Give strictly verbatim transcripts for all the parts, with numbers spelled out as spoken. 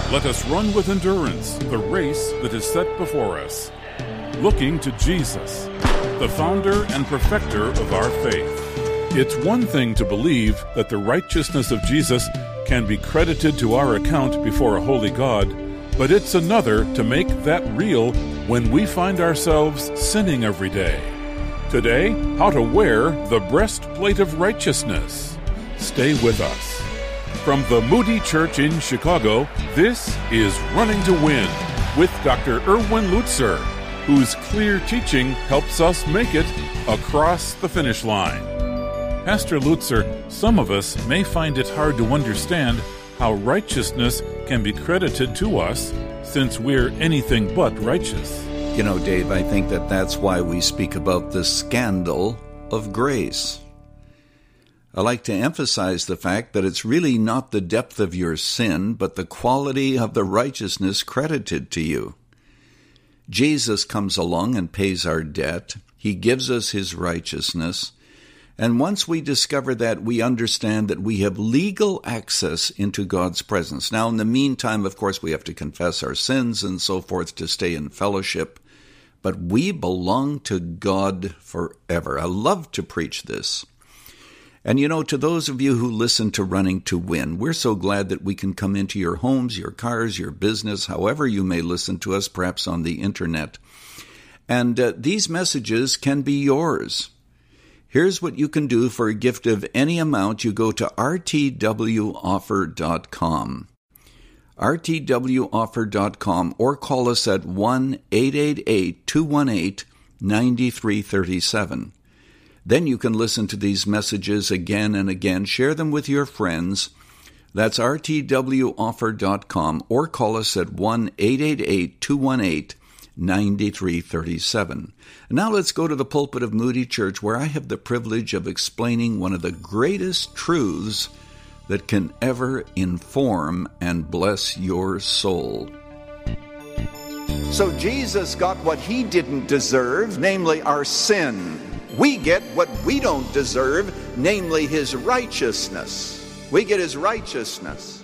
Let us run with endurance the race that is set before us, looking to Jesus, the founder and perfecter of our faith. It's one thing to believe that the righteousness of Jesus can be credited to our account before a holy God, but it's another to make that real when we find ourselves sinning every day. Today, how to wear the breastplate of righteousness. Stay with us. From the Moody Church in Chicago, this is Running to Win with Doctor Erwin Lutzer, whose clear teaching helps us make it across the finish line. Pastor Lutzer, some of us may find it hard to understand how righteousness can be credited to us since we're anything but righteous. You know, Dave, I think that that's why we speak about the scandal of grace. I like to emphasize the fact that it's really not the depth of your sin, but the quality of the righteousness credited to you. Jesus comes along and pays our debt. He gives us his righteousness. And once we discover that, we understand that we have legal access into God's presence. Now, in the meantime, of course, we have to confess our sins and so forth to stay in fellowship. But we belong to God forever. I love to preach this. And you know, to those of you who listen to Running to Win, we're so glad that we can come into your homes, your cars, your business, however you may listen to us, perhaps on the internet. And uh, these messages can be yours. Here's what you can do for a gift of any amount. You go to r t w offer dot com, r t w offer dot com, or call us at one eight eight eight, two one eight, nine three three seven. Then you can listen to these messages again and again. Share them with your friends. That's r t w offer dot com, or call us at one eight eight eight, two one eight, nine three three seven. Now let's go to the pulpit of Moody Church, where I have the privilege of explaining one of the greatest truths that can ever inform and bless your soul. So Jesus got what he didn't deserve, namely our sin. We get what we don't deserve, namely his righteousness. We get his righteousness.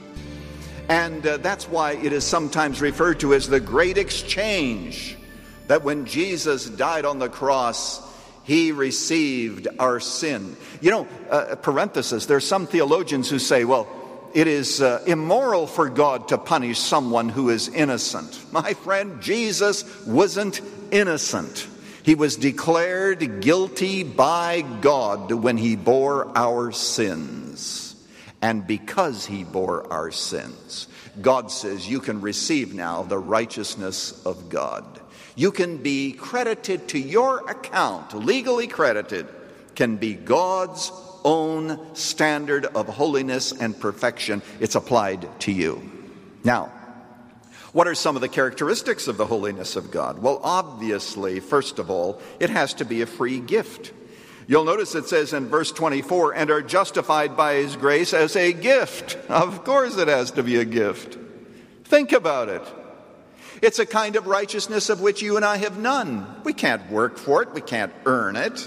And uh, that's why it is sometimes referred to as the great exchange, that when Jesus died on the cross, he received our sin. You know, uh, parenthesis, there's some theologians who say, well, it is uh, immoral for God to punish someone who is innocent. My friend, Jesus wasn't innocent. He was declared guilty by God when he bore our sins. And because he bore our sins, God says you can receive now the righteousness of God. You can be credited to your account, legally credited, can be God's own standard of holiness and perfection. It's applied to you. Now, what are some of the characteristics of the holiness of God? Well, obviously, first of all, it has to be a free gift. You'll notice it says in verse twenty-four, and are justified by his grace as a gift. Of course it has to be a gift. Think about it. It's a kind of righteousness of which you and I have none. We can't work for it. We can't earn it.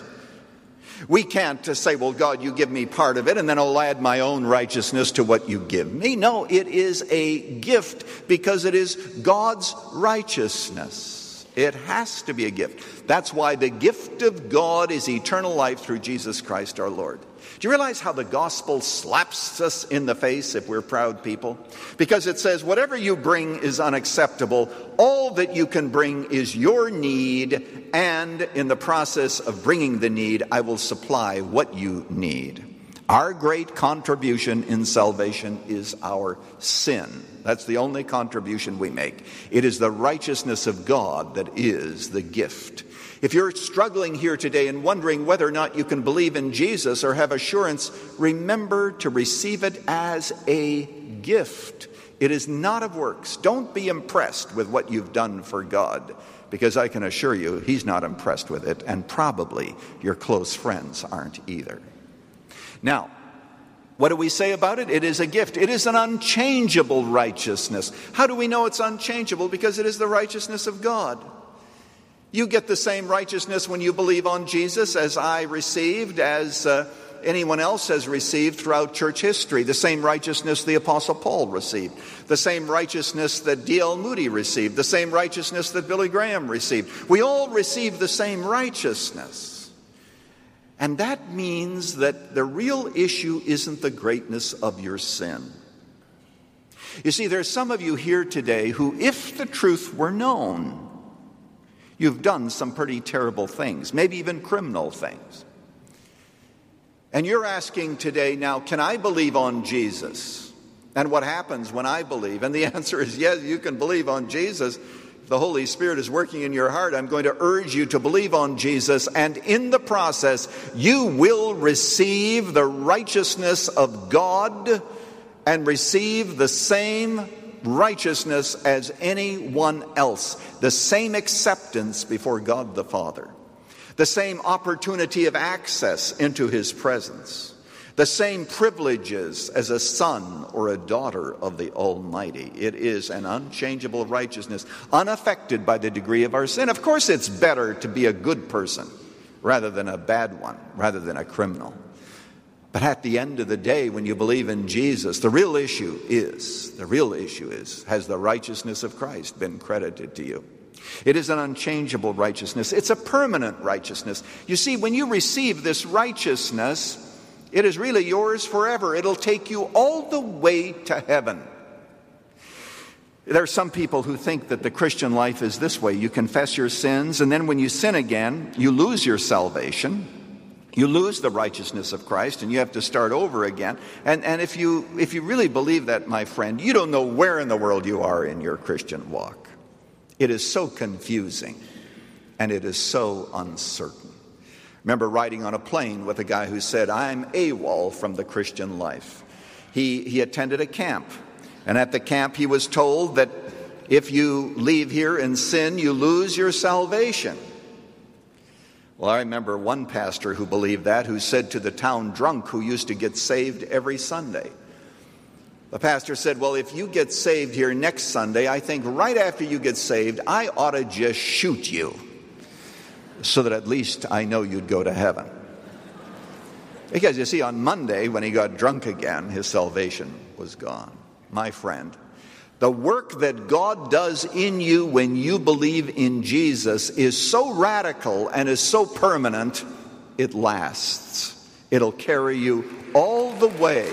We can't say, well, God, you give me part of it, and then I'll add my own righteousness to what you give me. No, it is a gift because it is God's righteousness. It has to be a gift. That's why the gift of God is eternal life through Jesus Christ our Lord. Do you realize how the gospel slaps us in the face if we're proud people? Because it says, whatever you bring is unacceptable. All that you can bring is your need, and in the process of bringing the need, I will supply what you need. Our great contribution in salvation is our sin. That's the only contribution we make. It is the righteousness of God that is the gift. If you're struggling here today and wondering whether or not you can believe in Jesus or have assurance, remember to receive it as a gift. It is not of works. Don't be impressed with what you've done for God, because I can assure you he's not impressed with it, and probably your close friends aren't either. Now, what do we say about it? It is a gift. It is an unchangeable righteousness. How do we know it's unchangeable? Because it is the righteousness of God. You get the same righteousness when you believe on Jesus as I received, as uh, anyone else has received throughout church history. The same righteousness the Apostle Paul received. The same righteousness that D L Moody received. The same righteousness that Billy Graham received. We all receive the same righteousness. And that means that the real issue isn't the greatness of your sin. You see, there's some of you here today who, if the truth were known, you've done some pretty terrible things, maybe even criminal things. And you're asking today, now, can I believe on Jesus? And what happens when I believe? And the answer is yes, you can believe on Jesus. If the Holy Spirit is working in your heart, I'm going to urge you to believe on Jesus. And in the process, you will receive the righteousness of God and receive the same righteousness as anyone else, the same acceptance before God the Father, the same opportunity of access into His presence, the same privileges as a son or a daughter of the Almighty. It is an unchangeable righteousness, unaffected by the degree of our sin. Of course, it's better to be a good person rather than a bad one, rather than a criminal. But at the end of the day, when you believe in Jesus, the real issue is, the real issue is, has the righteousness of Christ been credited to you? It is an unchangeable righteousness. It's a permanent righteousness. You see, when you receive this righteousness, it is really yours forever. It'll take you all the way to heaven. There are some people who think that the Christian life is this way. You confess your sins, and then when you sin again, you lose your salvation. You lose the righteousness of Christ, and you have to start over again. And, and if you if you really believe that, my friend, you don't know where in the world you are in your Christian walk. It is so confusing, and it is so uncertain. I remember riding on a plane with a guy who said, I'm AWOL from the Christian life. He, he attended a camp, and at the camp he was told that if you leave here in sin, you lose your salvation. Well, I remember one pastor who believed that, who said to the town drunk who used to get saved every Sunday. The pastor said, well, if you get saved here next Sunday, I think right after you get saved, I ought to just shoot you so that at least I know you'd go to heaven. Because you see, on Monday, when he got drunk again, his salvation was gone. My friend, the work that God does in you when you believe in Jesus is so radical and is so permanent, it lasts. It'll carry you all the way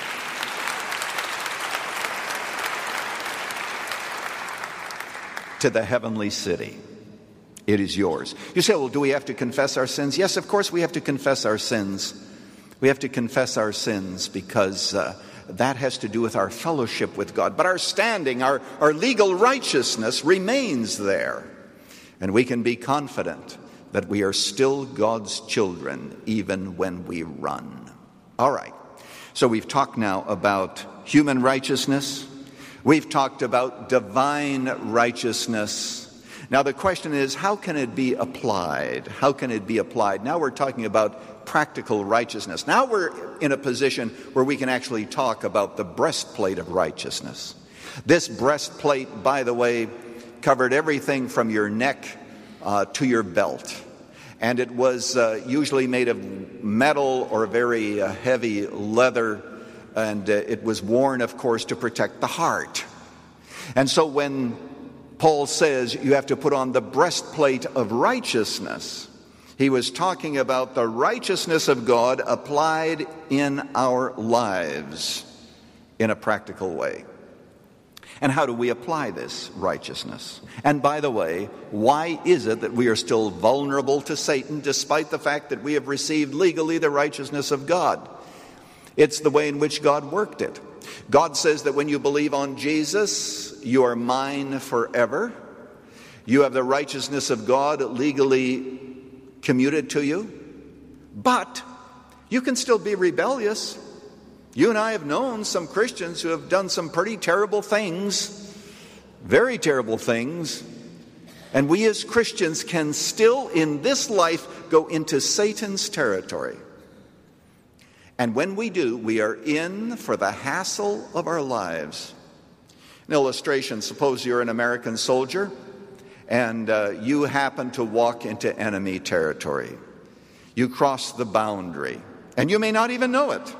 to the heavenly city. It is yours. You say, well, do we have to confess our sins? Yes, of course we have to confess our sins. We have to confess our sins because uh, that has to do with our fellowship with God. But our standing, our, our legal righteousness remains there. And we can be confident that we are still God's children even when we run. All right. So we've talked now about human righteousness. We've talked about divine righteousness. Now the question is, how can it be applied? How can it be applied? Now we're talking about practical righteousness. Now we're in a position where we can actually talk about the breastplate of righteousness. This breastplate, by the way, covered everything from your neck uh, to your belt. And it was uh, usually made of metal or very uh, heavy leather. And uh, it was worn, of course, to protect the heart. And so when Paul says you have to put on the breastplate of righteousness, he was talking about the righteousness of God applied in our lives in a practical way. And how do we apply this righteousness? And by the way, why is it that we are still vulnerable to Satan despite the fact that we have received legally the righteousness of God? It's the way in which God worked it. God says that when you believe on Jesus, you are mine forever. You have the righteousness of God legally commuted to you. But you can still be rebellious. You and I have known some Christians who have done some pretty terrible things, very terrible things. And we as Christians can still in this life go into Satan's territory. And when we do, we are in for the hassle of our lives. An illustration, suppose you're an American soldier and uh, you happen to walk into enemy territory. You cross the boundary And you may not even know it.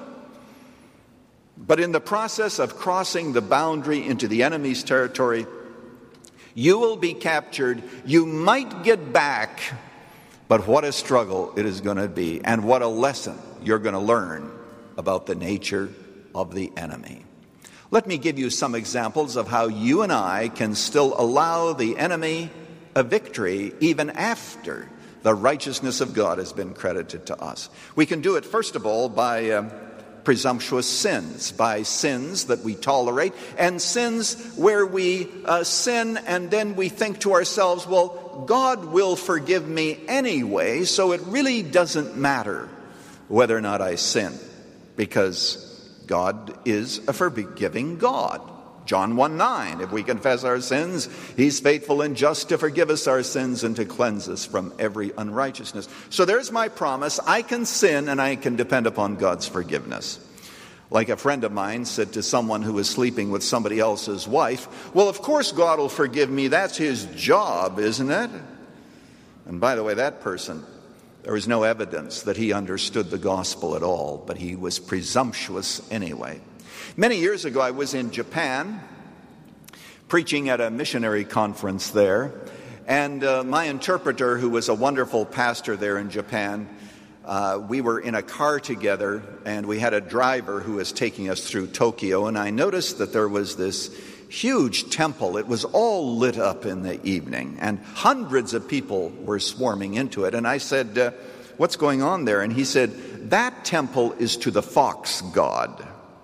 But in the process of crossing the boundary into the enemy's territory, you will be captured. You might get back, but what a struggle it is going to be, and what a lesson you're going to learn about the nature of the enemy. Let me give you some examples of how you and I can still allow the enemy a victory even after the righteousness of God has been credited to us. We can do it, first of all, by um, presumptuous sins, by sins that we tolerate, and sins where we uh, sin and then we think to ourselves, well, God will forgive me anyway, so it really doesn't matter whether or not I sin, because God is a forgiving God. John one nine, if we confess our sins, He's faithful and just to forgive us our sins and to cleanse us from every unrighteousness. So there's my promise. I can sin and I can depend upon God's forgiveness. Like a friend of mine said to someone who was sleeping with somebody else's wife, well, of course God will forgive me. That's His job, isn't it? And by the way, that person, there was no evidence that he understood the gospel at all, but he was presumptuous anyway. Many years ago, I was in Japan preaching at a missionary conference there, and uh, my interpreter, who was a wonderful pastor there in Japan, uh, we were in a car together, and we had a driver who was taking us through Tokyo, and I noticed that there was this huge temple. It was all lit up in the evening, and hundreds of people were swarming into it. And I said, uh, what's going on there? And he said, that temple is to the fox god.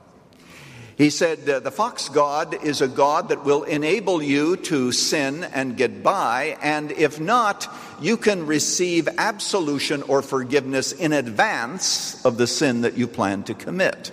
He said, uh, the fox god is a god that will enable you to sin and get by, and if not, you can receive absolution or forgiveness in advance of the sin that you plan to commit.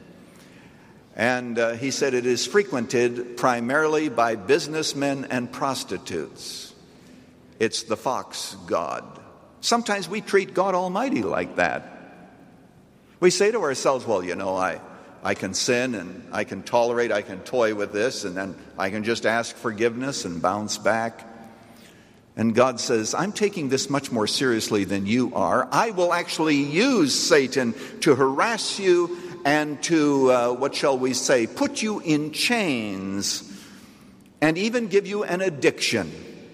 And uh, he said it is frequented primarily by businessmen and prostitutes. It's the fox god. Sometimes we treat God Almighty like that. We say to ourselves, well, you know, I, I can sin and I can tolerate, I can toy with this, and then I can just ask forgiveness and bounce back. And God says, I'm taking this much more seriously than you are. I will actually use Satan to harass you and to, uh, what shall we say, put you in chains and even give you an addiction.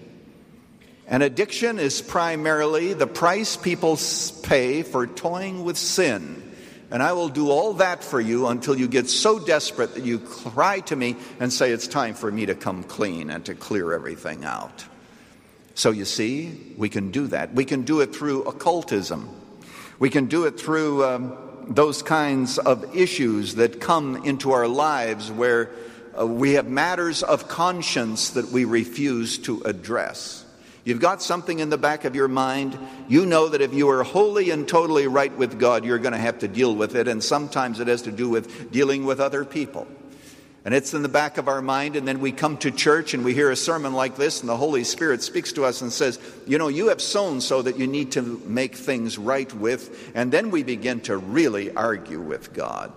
An addiction is primarily the price people pay for toying with sin. And I will do all that for you until you get so desperate that you cry to me and say, it's time for me to come clean and to clear everything out. So you see, we can do that. We can do it through occultism. We can do it through um, those kinds of issues that come into our lives where uh, we have matters of conscience that we refuse to address. You've got something in the back of your mind. You know that if you are wholly and totally right with God, you're going to have to deal with it. And sometimes it has to do with dealing with other people. And it's in the back of our mind, and then we come to church and we hear a sermon like this, and the Holy Spirit speaks to us and says, you know, you have sown so that you need to make things right with, and then we begin to really argue with God.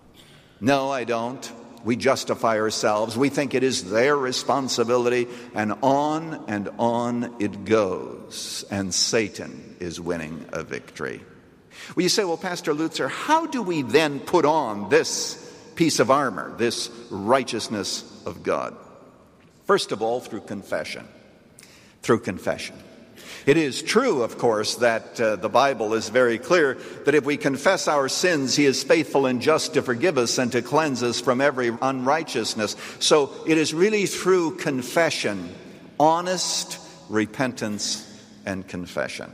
No, I don't. We justify ourselves. We think it is their responsibility, and on and on it goes, and Satan is winning a victory. Well, you say, well, Pastor Lutzer, how do we then put on this piece of armor, this righteousness of God? First of all, through confession. Through confession. It is true, of course, that uh, the Bible is very clear that if we confess our sins, He is faithful and just to forgive us and to cleanse us from every unrighteousness. So it is really through confession, honest repentance and confession.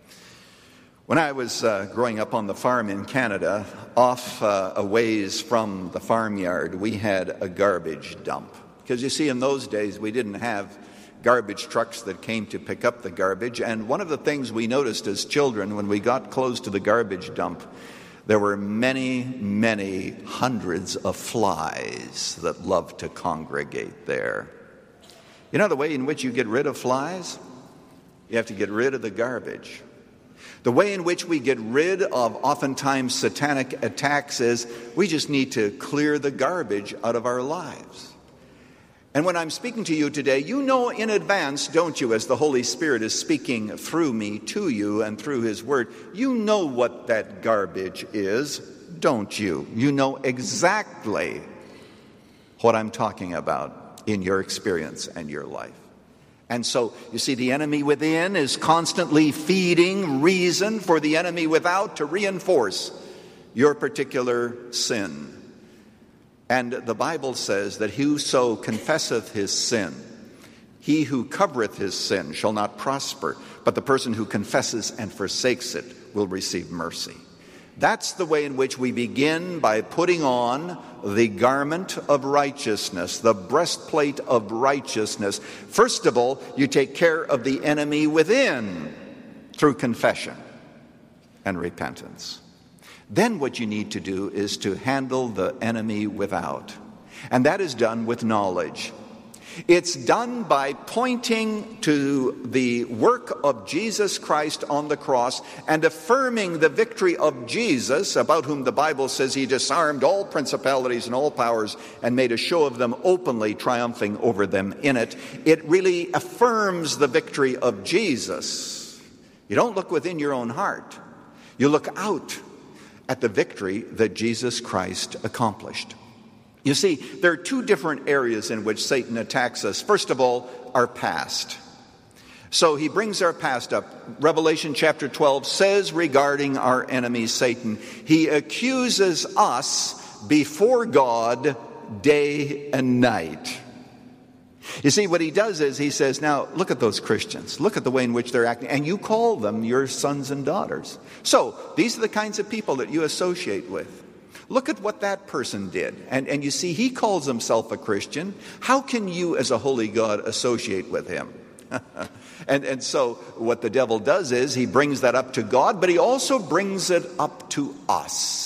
When I was uh, growing up on the farm in Canada, off uh, a ways from the farmyard, we had a garbage dump. Because you see, in those days, we didn't have garbage trucks that came to pick up the garbage. And one of the things we noticed as children, when we got close to the garbage dump, there were many, many hundreds of flies that loved to congregate there. You know the way in which you get rid of flies? You have to get rid of the garbage. The way in which we get rid of oftentimes satanic attacks is we just need to clear the garbage out of our lives. And when I'm speaking to you today, you know in advance, don't you, as the Holy Spirit is speaking through me to you and through His Word, you know what that garbage is, don't you? You know exactly what I'm talking about in your experience and your life. And so, you see, the enemy within is constantly feeding reason for the enemy without to reinforce your particular sin. And the Bible says that whoso confesseth his sin, he who covereth his sin shall not prosper, but the person who confesses and forsakes it will receive mercy. That's the way in which we begin, by putting on the garment of righteousness, the breastplate of righteousness. First of all, you take care of the enemy within through confession and repentance. Then what you need to do is to handle the enemy without. And that is done with knowledge. It's done by pointing to the work of Jesus Christ on the cross and affirming the victory of Jesus, about whom the Bible says He disarmed all principalities and all powers and made a show of them openly, triumphing over them in it. It really affirms the victory of Jesus. You don't look within your own heart. You look out at the victory that Jesus Christ accomplished. You see, there are two different areas in which Satan attacks us. First of all, our past. So he brings our past up. Revelation chapter twelve says regarding our enemy Satan, he accuses us before God day and night. You see, what he does is he says, now, look at those Christians. Look at the way in which they're acting. And you call them your sons and daughters. So, these are the kinds of people that you associate with. Look at what that person did. And, and you see, he calls himself a Christian. How can you, as a holy God, associate with him? and, and so, what the devil does is he brings that up to God, but he also brings it up to us.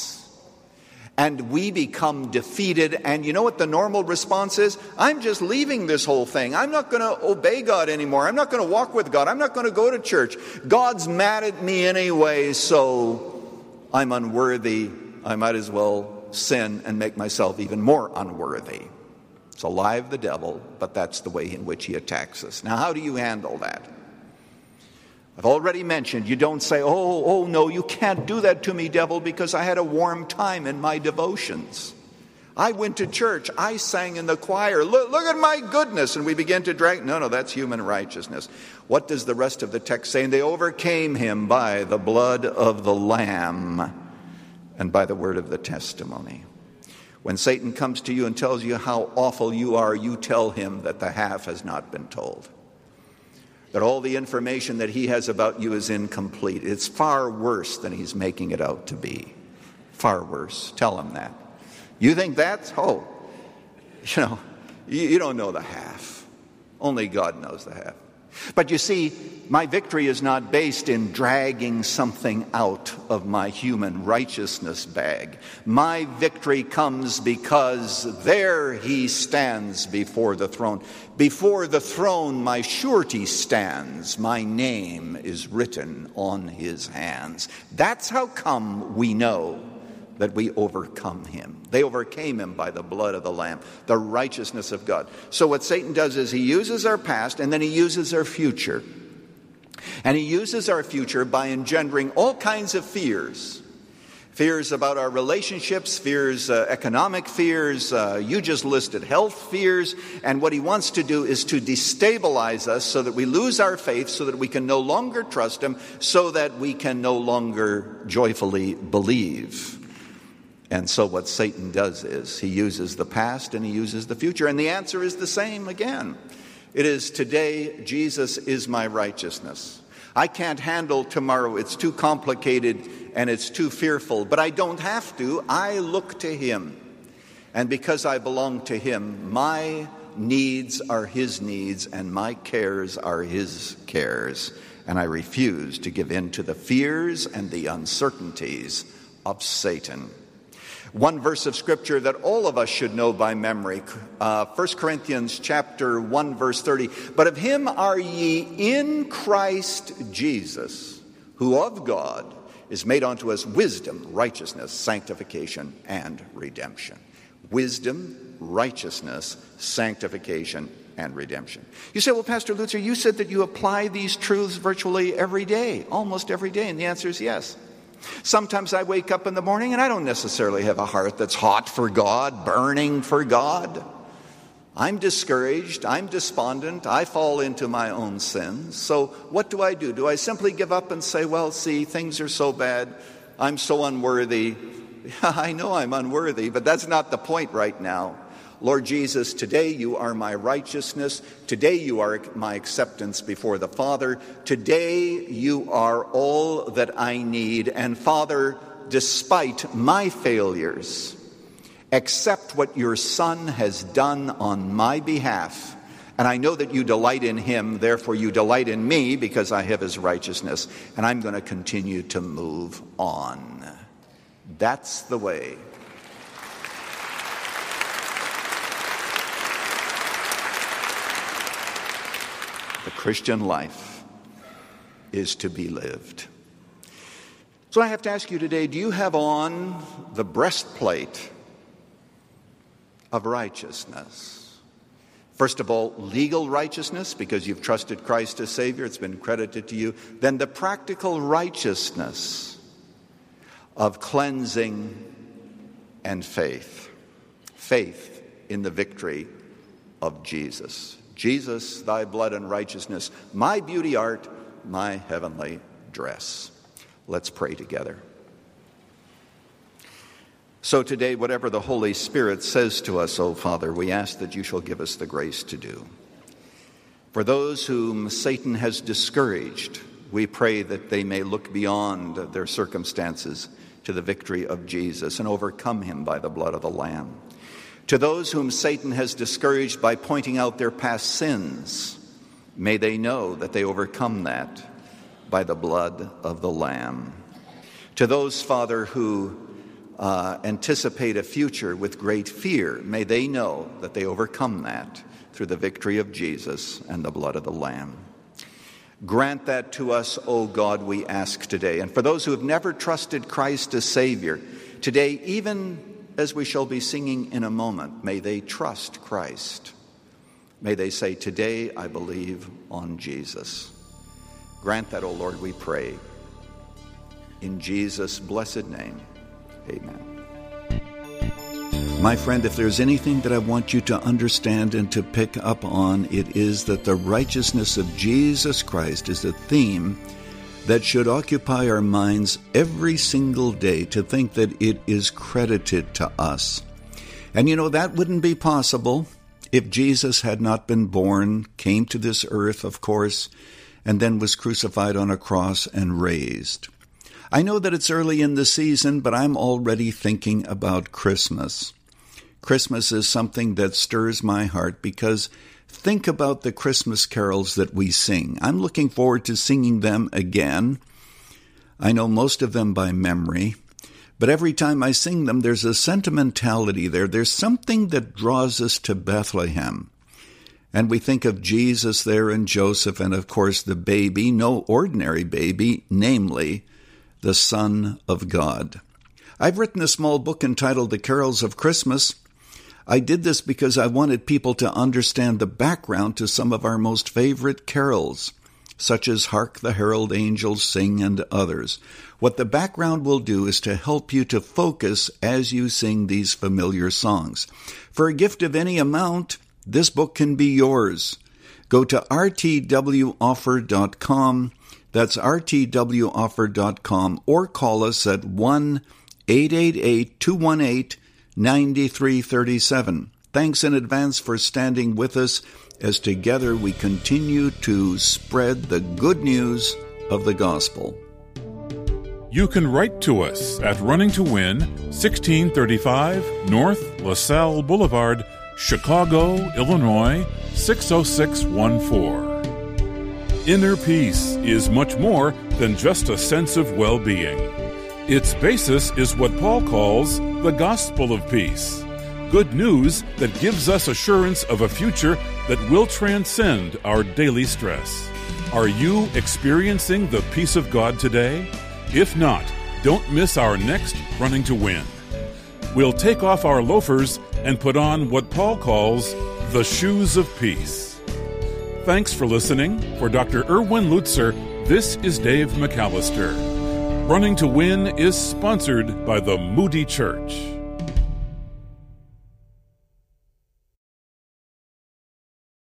And we become defeated. And you know what the normal response is? I'm just leaving this whole thing. I'm not going to obey God anymore. I'm not going to walk with God. I'm not going to go to church. God's mad at me anyway, so I'm unworthy. I might as well sin and make myself even more unworthy. It's a lie of the devil, but that's the way in which he attacks us. Now, how do you handle that? I've already mentioned, you don't say, oh, oh, no, you can't do that to me, devil, because I had a warm time in my devotions. I went to church. I sang in the choir. Look, look at my goodness. And we begin to drag. No, no, that's human righteousness. What does the rest of the text say? And they overcame him by the blood of the Lamb and by the word of the testimony. When Satan comes to you and tells you how awful you are, you tell him that the half has not been told. That all the information that he has about you is incomplete. It's far worse than he's making it out to be. Far worse. Tell him that. You think that's, oh, you know, you, you don't know the half. Only God knows the half. But you see, my victory is not based in dragging something out of my human righteousness bag. My victory comes because there he stands before the throne. Before the throne my surety stands. My name is written on his hands. That's how come we know that we overcome him. They overcame him by the blood of the Lamb, the righteousness of God. So what Satan does is he uses our past and then he uses our future. And he uses our future by engendering all kinds of fears. Fears about our relationships, fears, uh, economic fears, uh, you just listed health fears. And what he wants to do is to destabilize us so that we lose our faith, so that we can no longer trust him, so that we can no longer joyfully believe. And so what Satan does is he uses the past and he uses the future. And the answer is the same again. It is, today Jesus is my righteousness. I can't handle tomorrow. It's too complicated and it's too fearful. But I don't have to. I look to him. And because I belong to him, my needs are his needs and my cares are his cares. And I refuse to give in to the fears and the uncertainties of Satan. One verse of Scripture that all of us should know by memory, uh, First Corinthians chapter one, verse thirty. But of him are ye in Christ Jesus, who of God is made unto us wisdom, righteousness, sanctification, and redemption. Wisdom, righteousness, sanctification, and redemption. You say, well, Pastor Lutzer, you said that you apply these truths virtually every day, almost every day, and the answer is yes. Sometimes I wake up in the morning and I don't necessarily have a heart that's hot for God, burning for God. I'm discouraged, I'm despondent, I fall into my own sins. So what do I do? Do I simply give up and say, well, see, things are so bad, I'm so unworthy? I know I'm unworthy, but that's not the point right now. Lord Jesus, today you are my righteousness. Today you are my acceptance before the Father. Today you are all that I need. And Father, despite my failures, accept what your Son has done on my behalf. And I know that you delight in him, therefore you delight in me because I have his righteousness. And I'm going to continue to move on. That's the way. The Christian life is to be lived. So I have to ask you today, do you have on the breastplate of righteousness? First of all, legal righteousness, because you've trusted Christ as Savior, it's been credited to you. Then the practical righteousness of cleansing and faith. Faith in the victory of Jesus. Jesus, thy blood and righteousness, my beauty art, my heavenly dress. Let's pray together. So today, whatever the Holy Spirit says to us, O Father, we ask that you shall give us the grace to do. For those whom Satan has discouraged, we pray that they may look beyond their circumstances to the victory of Jesus and overcome him by the blood of the Lamb. To those whom Satan has discouraged by pointing out their past sins, may they know that they overcome that by the blood of the Lamb. To those, Father, who uh, anticipate a future with great fear, may they know that they overcome that through the victory of Jesus and the blood of the Lamb. Grant that to us, O God, we ask today. And for those who have never trusted Christ as Savior, today, even as we shall be singing in a moment, may they trust Christ. May they say, today I believe on Jesus. Grant that, O Lord, we pray. In Jesus' blessed name, amen. My friend, if there's anything that I want you to understand and to pick up on, it is that the righteousness of Jesus Christ is a theme that should occupy our minds every single day, to think that it is credited to us. And you know, that wouldn't be possible if Jesus had not been born, came to this earth, of course, and then was crucified on a cross and raised. I know that it's early in the season, but I'm already thinking about Christmas. Christmas is something that stirs my heart because think about the Christmas carols that we sing. I'm looking forward to singing them again. I know most of them by memory, but every time I sing them, there's a sentimentality there. There's something that draws us to Bethlehem. And we think of Jesus there and Joseph and, of course, the baby, no ordinary baby, namely the Son of God. I've written a small book entitled The Carols of Christmas. I did this because I wanted people to understand the background to some of our most favorite carols, such as Hark the Herald Angels Sing and others. What the background will do is to help you to focus as you sing these familiar songs. For a gift of any amount, this book can be yours. Go to r t w offer dot com, that's r t w offer dot com, or call us at one eight eight eight, two one eight, nine three three seven. Thanks in advance for standing with us as together we continue to spread the good news of the gospel. You can write to us at Running to Win, sixteen thirty-five North LaSalle Boulevard, Chicago, Illinois, six oh six one four. Inner peace is much more than just a sense of well-being. Its basis is what Paul calls the gospel of peace. Good news that gives us assurance of a future that will transcend our daily stress. Are you experiencing the peace of God today? If not, don't miss our next Running to Win. We'll take off our loafers and put on what Paul calls the shoes of peace. Thanks for listening. For Doctor Erwin Lutzer, this is Dave McAllister. Running to Win is sponsored by the Moody Church.